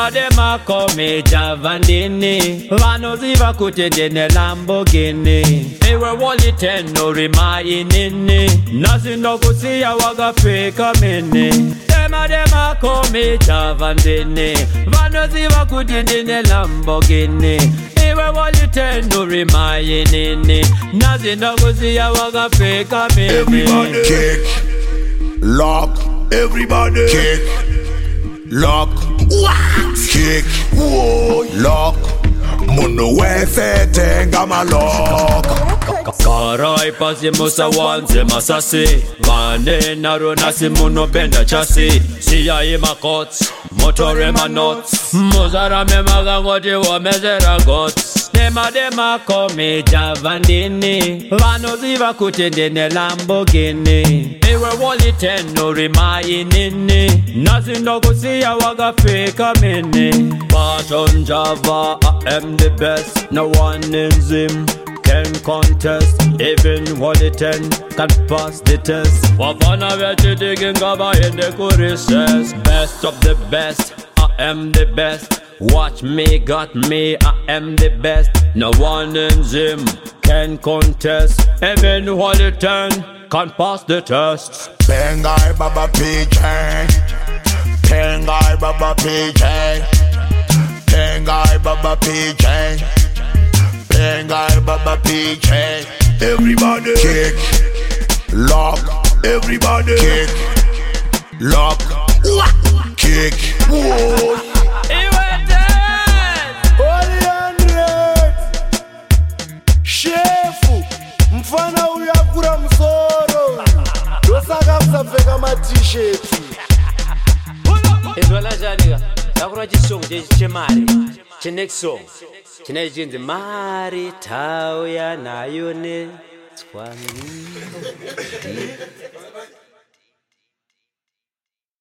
Dema dema come Javandini vanoziva kuti ndine Lamborghini iwe woliteno rimayinini nasindokusiya wakapfeka mini Dema dema come Javandini vanoziva kuti ndine Lamborghini iwe woliteno rimayinini nasindokusiya wakapfeka mini. Everybody kick, lock, everybody kick, lock, kick, whoa, lock. Muno wefete ngama lock. Karai pasi musa wanze masasi Vane naro nasi muno benda chasi Siya ima kots, motore manots Muzara me magangoti wa mezera gots Dema dema komi Javandini vanoziva kuti ndine Lamborghini iwe woliteno rimayinini nasindokusiya wakapfeka mini But on Java I am the best, no one in Zim can contest, even Wally 10 can pass the test. Wafana vechi digging gaba in the recess. Best of the best, I am the best. Watch me, got me, I am the best. No one in Zim can contest, even Wally 10 can pass the test. Pengai baba PJ, Pengai baba PJ, Pengai baba PJ. Pengai baba PJ. Everybody kick, lock, everybody kick, lock, kick, whoa. Shefu mfana uyakura msoro dosaka msapfeka ma-t-shirt ezwala janika yakura chisongo chemari chenext song chinechinzi mari tauya nayo ne tswami